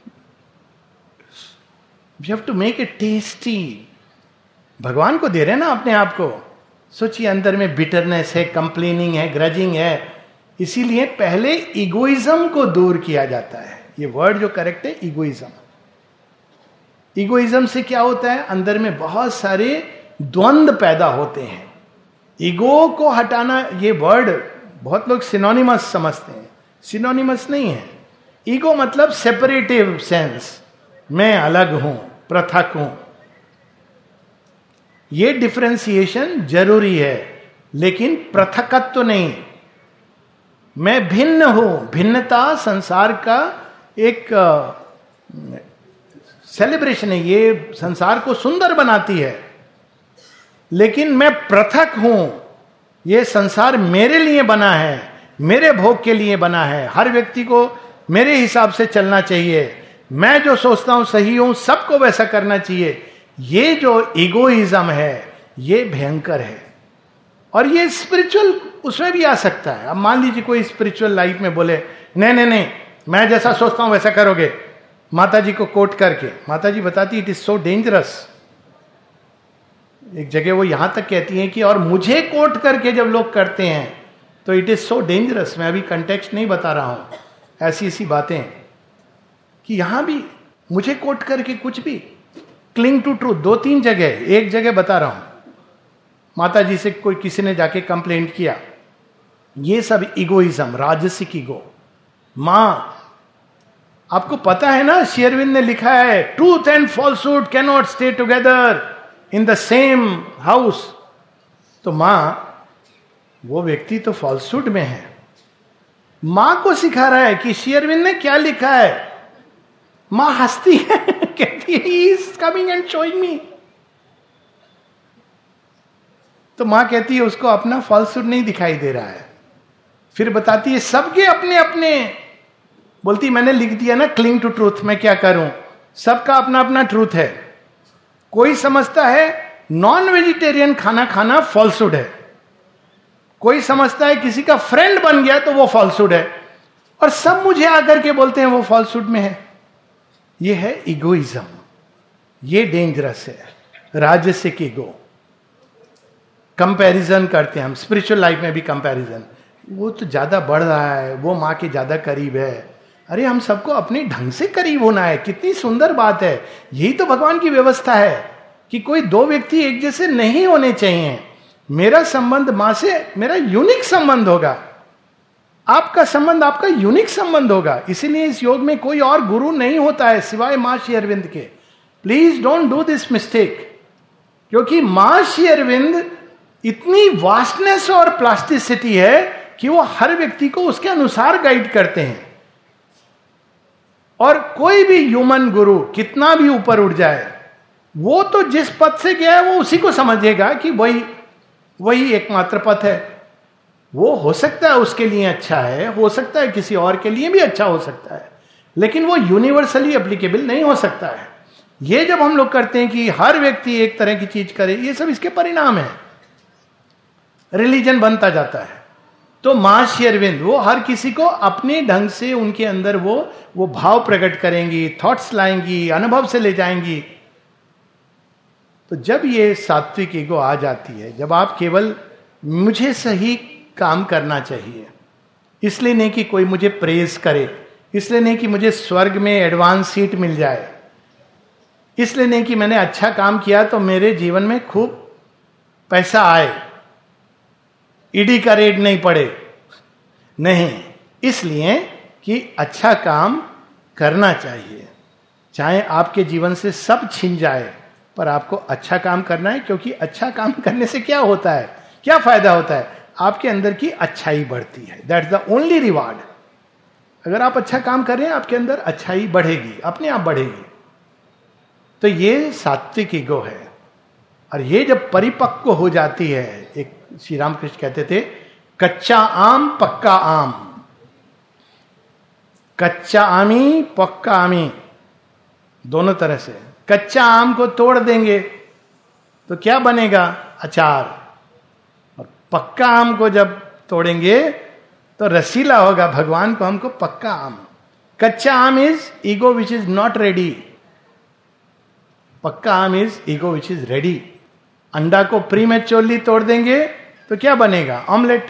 We have to make it tasty. भगवान को दे रहे ना अपने आप को। सोचिए अंदर में बिटरनेस है, कंप्लेनिंग है, ग्रजिंग है। इसीलिए पहले इगोइज्म को दूर किया जाता है। ये वर्ड जो करेक्ट है, इगोइज्म। इगोइज्म से क्या होता है, अंदर में बहुत सारे द्वंद्व पैदा होते हैं। ईगो को हटाना, ये वर्ड बहुत लोग सिनोनिमस समझते हैं, सिनोनिमस नहीं है। ईगो मतलब सेपरेटिव सेंस, मैं अलग हूं, पृथक हूं। ये डिफरेंशिएशन जरूरी है, लेकिन पृथकत्व तो नहीं। मैं भिन्न हूं, भिन्नता संसार का एक सेलिब्रेशन है, ये संसार को सुंदर बनाती है। लेकिन मैं पृथक हूं, ये संसार मेरे लिए बना है, मेरे भोग के लिए बना है। हर व्यक्ति को मेरे हिसाब से चलना चाहिए, मैं जो सोचता हूं सही हूं, सबको वैसा करना चाहिए। ये जो इगोइज्म है ये भयंकर है। और ये स्पिरिचुअल उसमें भी आ सकता है। अब मान लीजिए कोई स्पिरिचुअल लाइफ में बोले नहीं नहीं नहीं, मैं जैसा सोचता हूं वैसा करोगे, माता जी को कोट करके। माता जी बताती इट इज सो डेंजरस। एक जगह वो यहां तक कहती हैं कि और मुझे कोट करके जब लोग करते हैं तो इट इज सो डेंजरस। मैं अभी कंटेक्स्ट नहीं बता रहा हूं, ऐसी ऐसी बातें कि यहां भी मुझे कोट करके कुछ भी। क्लिंग टू ट्रूथ, 2-3 जगह, एक जगह बता रहा हूं, माता जी से कोई किसी ने जाके कंप्लेंट किया। ये सब इगोइज्म, राजसिक ईगो। मां, आपको पता है ना, शेरविन ने लिखा है truth and falsehood can not stay together in the same house, तो मां, वो व्यक्ति तो फॉल्सहुड में है। मां को सिखा रहा है कि श्री अरविंद ने क्या लिखा है। मां हंसती है, कहती है he is coming and showing me. तो मां कहती है उसको अपना फॉल्सहुड नहीं दिखाई दे रहा है। फिर बताती है सबके अपने अपने, बोलती मैंने लिख दिया ना क्लिंग टू ट्रूथ, मैं क्या करूं, सबका अपना अपना ट्रूथ है। कोई समझता है नॉन वेजिटेरियन खाना खाना फॉल्सहुड है, कोई समझता है किसी का फ्रेंड बन गया तो वो फॉल्सहुड है, और सब मुझे आकर के बोलते हैं वो फॉल्सहुड में है। ये है इगोइज्म, ये डेंजरस है, राजसिक ईगो। कंपैरिजन करते हैं हम, स्पिरिचुअल लाइफ में भी कंपैरिजन, वो तो ज्यादा बढ़ रहा है, वो मां के ज्यादा करीब है। अरे हम सबको अपने ढंग से करीब होना है, कितनी सुंदर बात है। यही तो भगवान की व्यवस्था है कि कोई दो व्यक्ति एक जैसे नहीं होने चाहिए। मेरा संबंध मां से मेरा यूनिक संबंध होगा, आपका संबंध आपका यूनिक संबंध होगा। इसीलिए इस योग में कोई और गुरु नहीं होता है सिवाय मां श्री अरविंद के। Please don't do this mistake, क्योंकि मां श्री अरविंद इतनी वास्टनेस और प्लास्टिसिटी है कि वो हर व्यक्ति को उसके अनुसार गाइड करते हैं। और कोई भी ह्यूमन गुरु कितना भी ऊपर उठ जाए, वो तो जिस पथ से गया है वो उसी को समझेगा कि वही एकमात्र पथ है। वो हो सकता है उसके लिए अच्छा है, हो सकता है किसी और के लिए भी अच्छा हो सकता है, लेकिन वो यूनिवर्सली एप्लीकेबल नहीं हो सकता है। ये जब हम लोग करते हैं कि हर व्यक्ति एक तरह की चीज करे, ये सब इसके परिणाम है, रिलीजन बनता जाता है। तो मां श्री अरविंद वो हर किसी को अपने ढंग से उनके अंदर वो भाव प्रकट करेंगी, थॉट्स लाएंगी, अनुभव से ले जाएंगी। तो जब ये सात्विक ईगो आ जाती है, जब आप केवल मुझे सही काम करना चाहिए, इसलिए नहीं कि कोई मुझे प्रेज करे, इसलिए नहीं कि मुझे स्वर्ग में एडवांस सीट मिल जाए, इसलिए नहीं कि मैंने अच्छा काम किया तो मेरे जीवन में खूब पैसा आए, ईडी का रेड नहीं पड़े, नहीं, इसलिए कि अच्छा काम करना चाहिए। चाहे आपके जीवन से सब छिन जाए, पर आपको अच्छा काम करना है, क्योंकि अच्छा काम करने से क्या होता है, क्या फायदा होता है, आपके अंदर की अच्छाई बढ़ती है। That's the only reward. अगर आप अच्छा काम कर रहे हैं, आपके अंदर अच्छाई बढ़ेगी, अपने आप बढ़ेगी। तो ये सात्विक ईगो है। और ये जब परिपक्व हो जाती है, एक श्री रामकृष्ण कहते थे, कच्चा आम पक्का आम, कच्चा आमी पक्का आमी, दोनों तरह से। कच्चा आम को तोड़ देंगे तो क्या बनेगा, अचार, और पक्का आम को जब तोड़ेंगे तो रसीला होगा। भगवान को हमको पक्का आम। कच्चा आम is ego which is not ready, पक्का आम is ego which is ready. अंडा को प्रीमेच्योरली तोड़ देंगे तो क्या बनेगा, ऑमलेट।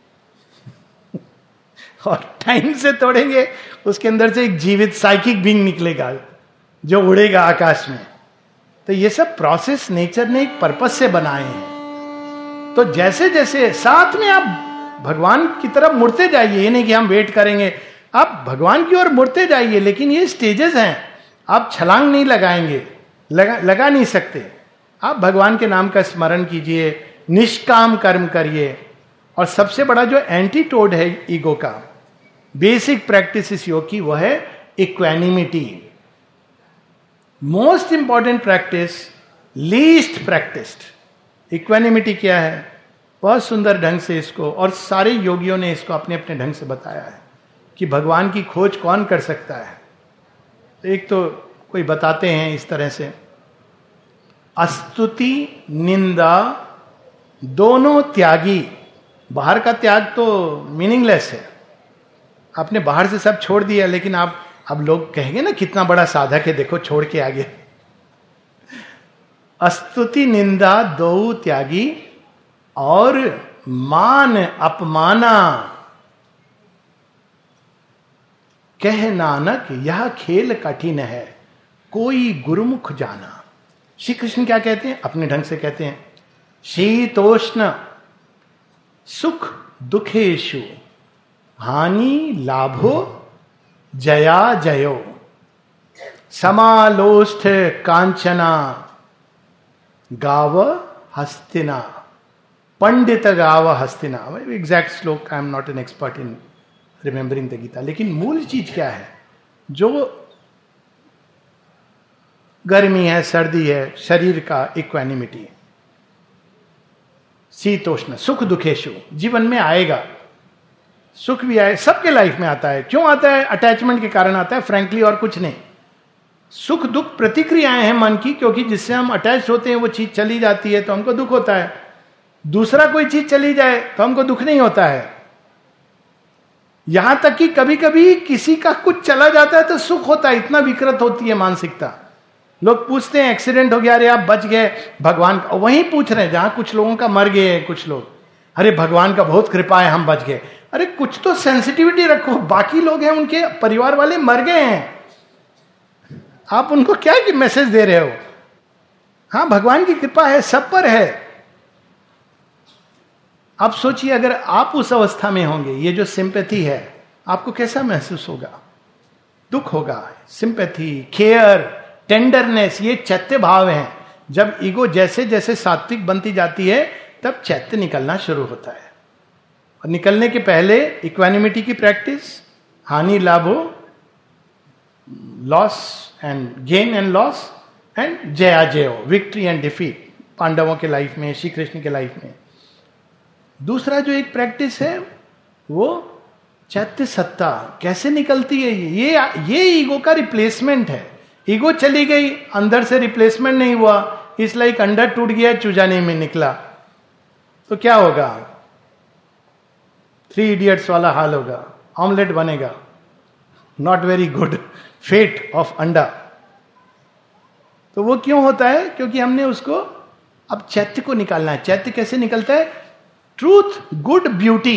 और टाइम से तोड़ेंगे, उसके अंदर से एक जीवित साइकिक बीइंग निकलेगा जो उड़ेगा आकाश में। तो ये सब प्रोसेस नेचर ने एक पर्पस से बनाए हैं। तो जैसे जैसे साथ में आप भगवान की तरफ मुड़ते जाइए, ये नहीं कि हम वेट करेंगे, आप भगवान की ओर मुड़ते जाइए, लेकिन ये स्टेजेस हैं। आप छलांग नहीं लगाएंगे, लगा नहीं सकते। आप भगवान के नाम का स्मरण कीजिए, निष्काम कर्म करिए। और सबसे बड़ा जो एंटीटोड है ईगो का, बेसिक प्रैक्टिस इस योग की, वह है equanimity. Most important practice, least practised. Equanimity क्या है, बहुत सुंदर ढंग से इसको, और सारे योगियों ने इसको अपने अपने ढंग से बताया है कि भगवान की खोज कौन कर सकता है। एक तो कोई बताते हैं इस तरह से, स्तुति निंदा दोनों त्यागी। बाहर का त्याग तो मीनिंगलेस है, आपने बाहर से सब छोड़ दिया, लेकिन आप अब लोग कहेंगे ना कितना बड़ा साधक है, देखो छोड़ के आगे। स्तुति निंदा दो त्यागी, और मान अपमाना कह नानक यह खेल कठिन है, कोई गुरुमुख जाना। श्री कृष्ण क्या कहते हैं, अपने ढंग से कहते हैं, शीतोष्ण सुख दुखेशु हानि लाभो जया जयो, समालोष्ठ कांचना गाव हस्तिना, पंडित गाव हस्तिना। Exact shloka, I am not an expert in remembering the Gita, लेकिन मूल चीज क्या है? जो गर्मी है, सर्दी है, शरीर का इक्वानिमिटी, शीतोष्ण, सुख दुखेशु जीवन में आएगा। सुख भी आए, सबके लाइफ में आता है। क्यों आता है? अटैचमेंट के कारण आता है, फ्रैंकली, और कुछ नहीं। सुख दुख प्रतिक्रियाएं हैं मन की, क्योंकि जिससे हम अटैच होते हैं वो चीज चली जाती है तो हमको दुख होता है। दूसरा कोई चीज चली जाए तो हमको दुख नहीं होता है। यहां तक कि कभी कभी किसी का कुछ चला जाता है तो सुख होता है। इतना विकृत होती है मानसिकता। लोग पूछते हैं एक्सीडेंट हो गया, अरे आप बच गए, भगवान का। वहीं पूछ रहे हैं जहां कुछ लोगों का मर गए हैं कुछ लोग, अरे भगवान का बहुत कृपा है हम बच गए। अरे कुछ तो सेंसिटिविटी रखो, बाकी लोग हैं उनके परिवार वाले मर गए हैं, आप उनको क्या कि मैसेज दे रहे हो? हाँ, भगवान की कृपा है, सब पर है। आप सोचिए अगर आप उस अवस्था में होंगे, ये जो सिंपैथी है आपको कैसा महसूस होगा? दुख होगा। सिंपैथी, केयर, टेंडरनेस, ये चैत्य भाव हैं। जब ईगो जैसे जैसे सात्विक बनती जाती है तब चैत्य निकलना शुरू होता है। और निकलने के पहले इक्वानिमिटी की प्रैक्टिस, हानि लाभो, loss and gain and loss, and जया जयो, विक्ट्री एंड डिफीट, पांडवों के लाइफ में, श्री कृष्ण के लाइफ में। दूसरा जो एक प्रैक्टिस है वो चैत्य सत्ता कैसे निकलती है। ये ईगो का रिप्लेसमेंट है। ईगो चली गई, अंदर से रिप्लेसमेंट नहीं हुआ, इसलिए अंडर टूट गया, चूजा नहीं में निकला, तो क्या होगा? 3 इडियट्स वाला हाल होगा, ऑमलेट बनेगा। Not very good fate of anda. तो वो क्यों होता है? क्योंकि हमने उसको, अब चैत्य को निकालना है। चैत्य कैसे निकलता है? ट्रूथ, गुड, ब्यूटी,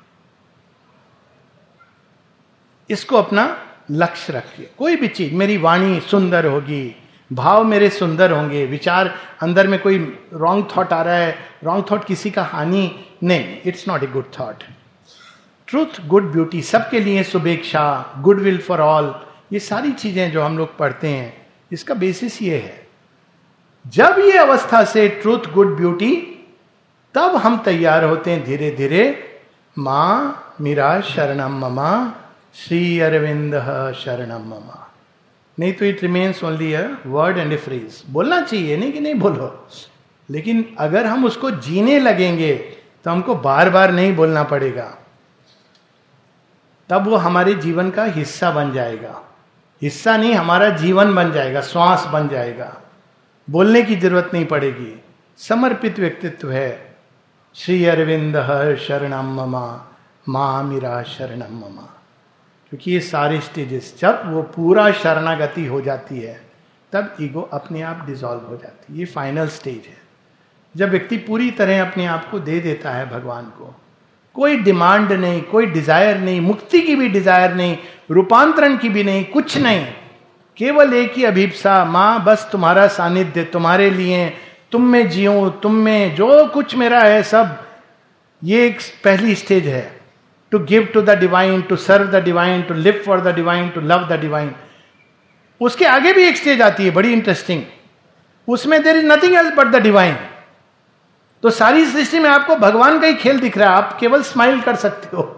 इसको अपना लक्ष्य रखिए। कोई भी चीज, मेरी वाणी सुंदर होगी, भाव मेरे सुंदर होंगे, विचार, अंदर में कोई रॉन्ग थॉट आ रहा है, रॉन्ग थॉट किसी का हानि नहीं, it's not a good thought. Truth, good, beauty, सबके लिए शुभेच्छा, गुडविल फॉर ऑल, ये सारी चीजें जो हम लोग पढ़ते हैं इसका बेसिस ये है। जब ये अवस्था से ट्रूथ, गुड, ब्यूटी, तब हम तैयार होते हैं धीरे धीरे, मां मीरा शरणम ममा, श्री अरविंद शरणम ममा। नहीं तो it remains only a word and a phrase. बोलना चाहिए, नहीं कि नहीं बोलो, लेकिन अगर हम उसको जीने लगेंगे तो हमको बार बार नहीं बोलना पड़ेगा, तब वो हमारे जीवन का हिस्सा बन जाएगा। हिस्सा नहीं, हमारा जीवन बन जाएगा, श्वास बन जाएगा, बोलने की जरूरत नहीं पड़ेगी। समर्पित व्यक्तित्व है। श्री अरविंद शरणम ममा, मां मीरा शरणम ममा। क्योंकि ये सारे स्टेजेस, जब वो पूरा शरणागति हो जाती है तब ईगो अपने आप डिसॉल्व हो जाती है। ये फाइनल स्टेज है, जब व्यक्ति पूरी तरह अपने आप को दे देता है भगवान को। कोई डिमांड नहीं, कोई डिजायर नहीं, मुक्ति की भी डिजायर नहीं, रूपांतरण की भी नहीं, कुछ नहीं, केवल एक ही अभिप्सा, मां बस तुम्हारा सानिध्य, तुम्हारे लिए, तुम में जियो, तुम में जो कुछ मेरा है सब। ये एक पहली स्टेज है, to give to the divine, to serve the divine, to live for the divine, to love the divine. उसके आगे भी एक स्टेज आती है बड़ी इंटरेस्टिंग, उसमें there is nothing else but the divine. तो सारी सृष्टि में आपको भगवान का ही खेल दिख रहा है, आप केवल स्माइल कर सकते हो।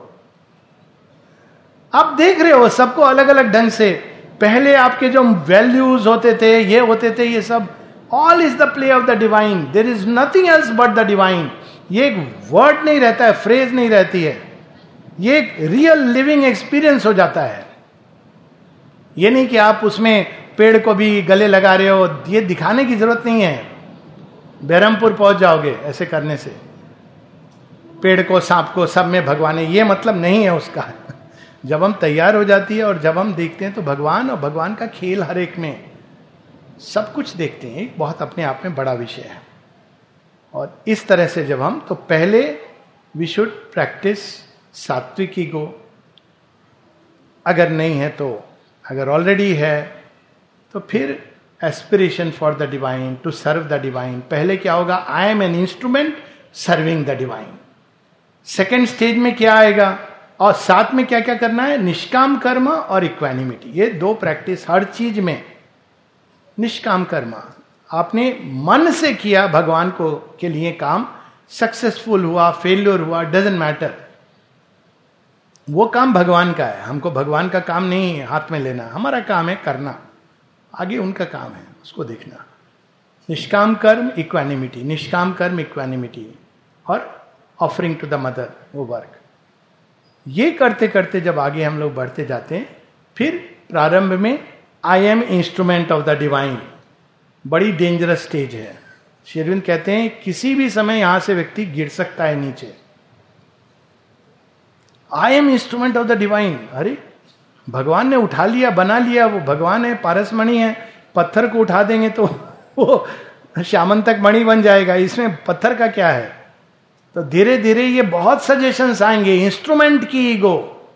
आप देख रहे हो सबको अलग अलग ढंग से। पहले आपके जो वैल्यूज होते थे, ये होते थे, ये सब, all is the play of the divine, there is nothing else but the divine. ये एक वर्ड नहीं रहता है, फ्रेज नहीं रहती है, ये एक रियल लिविंग एक्सपीरियंस हो जाता है। ये नहीं कि आप उसमें पेड़ को भी गले लगा रहे हो, ये दिखाने की जरूरत नहीं है। बहरमपुर पहुंच जाओगे ऐसे करने से, पेड़ को, सांप को, सब में भगवान है, ये मतलब नहीं है उसका। जब हम तैयार हो जाती है और जब हम देखते हैं तो भगवान और भगवान का खेल हर एक में, सब कुछ देखते हैं, एक बहुत अपने आप में बड़ा विषय है। और इस तरह से जब हम, तो पहले वी शुड प्रैक्टिस सात्विक ईगो, अगर नहीं है तो, अगर ऑलरेडी है तो फिर aspiration for the divine, to serve the divine. पहले क्या होगा? I am an instrument serving the divine. Second stage में क्या आएगा? और साथ में क्या क्या करना है? निष्काम कर्म और इक्वानिमिटी। ये 2 प्रैक्टिस हर चीज में। निष्काम कर्म, आपने मन से किया भगवान को के लिए काम, सक्सेसफुल हुआ, फेल्योर हुआ, डजेंट मैटर, वो काम भगवान का है। हमको भगवान का काम नहीं हाथ में लेना, हमारा काम है करना, आगे उनका काम है उसको देखना। निष्काम कर्म इक्वानिमिटी, निष्काम कर्म इक्वानिमिटी, और ऑफरिंग टू द मदर, वो वर्क। ये करते करते जब आगे हम लोग बढ़ते जाते हैं, फिर प्रारंभ में I am instrument of the divine, बड़ी डेंजरस स्टेज है। श्री अरविंद कहते हैं किसी भी समय यहां से व्यक्ति गिर सकता है नीचे। I am instrument of the divine, अरे भगवान ने उठा लिया, बना लिया, वो भगवान है, पारसमणि है, पत्थर को उठा देंगे तो वो श्यामंतक मणि बन जाएगा, इसमें पत्थर का क्या है। तो धीरे धीरे ये बहुत सजेशंस आएंगे, इंस्ट्रूमेंट की ईगो,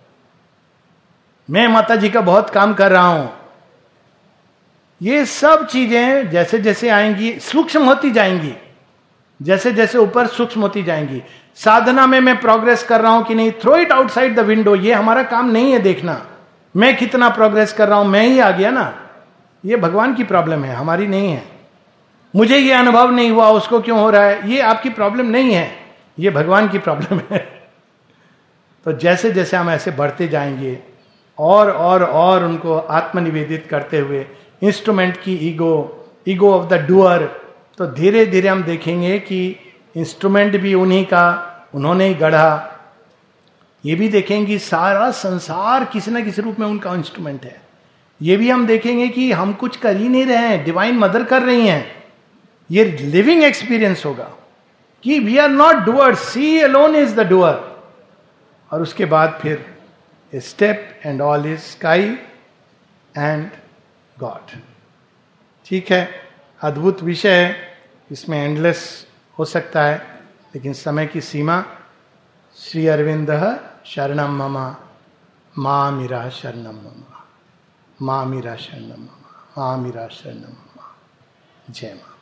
मैं माता जी का बहुत काम कर रहा हूं, ये सब चीजें जैसे जैसे आएंगी सूक्ष्म होती जाएंगी, जैसे जैसे ऊपर सूक्ष्म होती जाएंगी। साधना में मैं प्रोग्रेस कर रहा हूं कि नहीं, throw it outside the window, ये हमारा काम नहीं है देखना मैं कितना प्रोग्रेस कर रहा हूं, मैं ही आ गया ना, ये भगवान की प्रॉब्लम है, हमारी नहीं है। मुझे ये अनुभव नहीं हुआ, उसको क्यों हो रहा है, ये आपकी प्रॉब्लम नहीं है, ये भगवान की प्रॉब्लम है। तो जैसे जैसे हम ऐसे बढ़ते जाएंगे और उनको आत्मनिवेदित करते हुए, इंस्ट्रूमेंट की ईगो ऑफ द डूअर, तो धीरे धीरे हम देखेंगे कि इंस्ट्रूमेंट भी उन्हीं का, उन्होंने ही गढ़ा। ये भी देखेंगे सारा संसार किसी न किसी रूप में उनका इंस्ट्रूमेंट है। ये भी हम देखेंगे कि हम कुछ कर ही नहीं रहे हैं, डिवाइन मदर कर रही हैं। ये लिविंग एक्सपीरियंस होगा कि we are not doers, she alone is the doer. और उसके बाद फिर a step and all is sky and God. ठीक है, अद्भुत विषय है, इसमें एंडलेस हो सकता है, लेकिन समय की सीमा। श्री अरविंद शरणम मम मामिरा शरणम मम, मामिरा शरणम मम, मामिरा शरणम मम। जय मां।